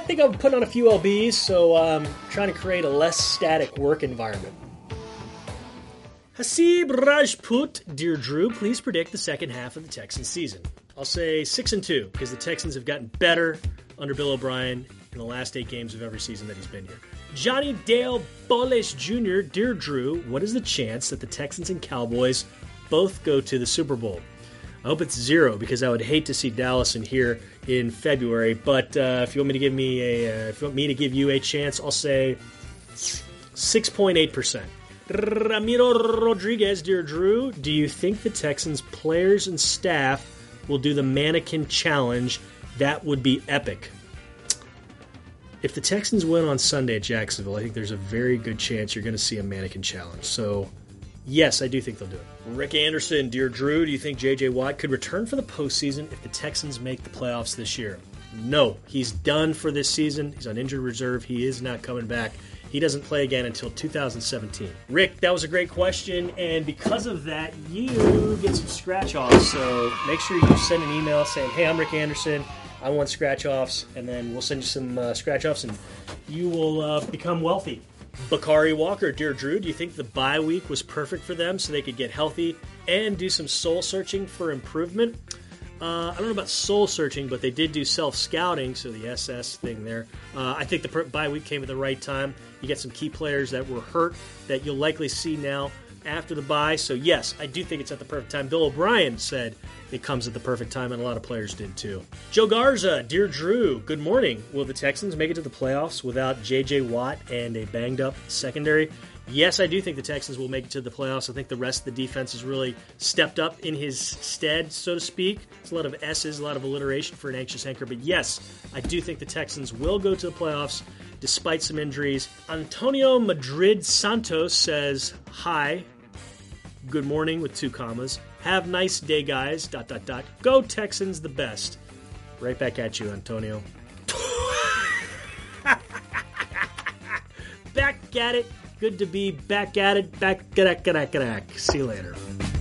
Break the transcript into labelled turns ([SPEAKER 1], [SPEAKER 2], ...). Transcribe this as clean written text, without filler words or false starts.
[SPEAKER 1] think I'm putting on a few LBs, so I'm trying to create a less static work environment. Hasib Rajput, dear Drew, please predict the second half of the Texans season. I'll say 6-2 because the Texans have gotten better under Bill O'Brien in the last 8 games of every season that he's been here. Johnny Dale Bullish Jr., dear Drew, what is the chance that the Texans and Cowboys both go to the Super Bowl? I hope it's 0 because I would hate to see Dallas in here in February. But if you want me to give you a chance, I'll say 6.8%. Ramiro Rodriguez, dear Drew, do you think the Texans players and staff will do the mannequin challenge? That would be epic. If the Texans win on Sunday at Jacksonville, I think there's a very good chance you're going to see a mannequin challenge. So, yes, I do think they'll do it. Rick Anderson, dear Drew, do you think J.J. Watt could return for the postseason if the Texans make the playoffs this year? No, he's done for this season. He's on injured reserve. He is not coming back. He doesn't play again until 2017. Rick, that was a great question, and because of that, you get some scratch-offs. So make sure you send an email saying, hey, I'm Rick Anderson. I want scratch-offs, and then we'll send you some scratch-offs, and you will become wealthy. Bakari Walker, dear Drew, do you think the bye week was perfect for them so they could get healthy and do some soul-searching for improvement? I don't know about soul-searching, but they did do self-scouting, so the SS thing there. I think the bye week came at the right time. You get some key players that were hurt that you'll likely see now after the bye. So, yes, I do think it's at the perfect time. Bill O'Brien said it comes at the perfect time, and a lot of players did too. Joe Garza, dear Drew, good morning. Will the Texans make it to the playoffs without J.J. Watt and a banged-up secondary? Yes, I do think the Texans will make it to the playoffs. I think the rest of the defense has really stepped up in his stead, so to speak. It's a lot of S's, a lot of alliteration for an anxious anchor. But yes, I do think the Texans will go to the playoffs despite some injuries. Antonio Madrid Santos says, hi, good morning with 2 commas. Have nice day, guys, ... Go Texans the best. Right back at you, Antonio. Back at it. Good to be back at it. See you later.